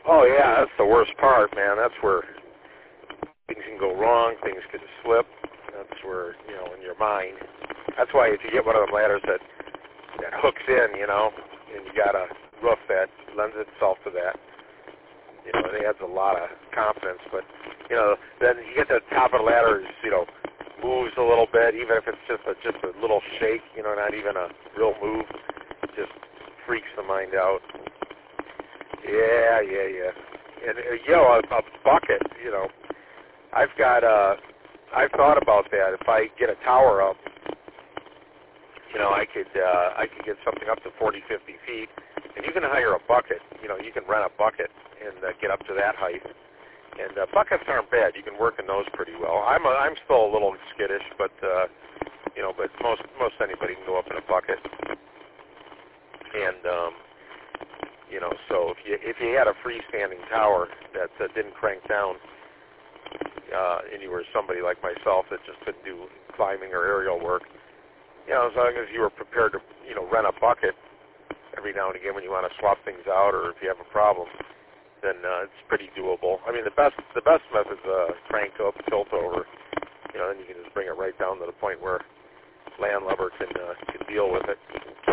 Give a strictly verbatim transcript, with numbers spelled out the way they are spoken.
Oh yeah, that's the worst part, man. That's where things can go wrong, things can slip. That's where, you know, in your mind. That's why if you get one of them ladders that, that hooks in, you know, and you got a roof that lends itself to that, you know, it adds a lot of confidence. But, you know, then you get to the top of the ladder, it's, you know, moves a little bit, even if it's just a, just a little shake, you know, not even a real move, it just freaks the mind out. Yeah, yeah, yeah. And, uh, you know, a, a bucket, you know, I've got, uh, I've thought about that. If I get a tower up, you know, I could, uh, I could get something up to forty, fifty feet, and you can hire a bucket. You know, you can rent a bucket and uh, get up to that height. And uh, buckets aren't bad. You can work in those pretty well. I'm, a, I'm still a little skittish, but, uh, you know, but most, most anybody can go up in a bucket. And, um, you know, so if you, if you had a freestanding tower that uh, didn't crank down, Uh, and you were somebody like myself that just couldn't do climbing or aerial work, you know, as long as you were prepared to, you know, rent a bucket every now and again when you want to swap things out or if you have a problem, then uh, it's pretty doable. I mean, the best the best method's uh, crank up, tilt over, you know, then you can just bring it right down to the point where landlubber can uh, can deal with it. You can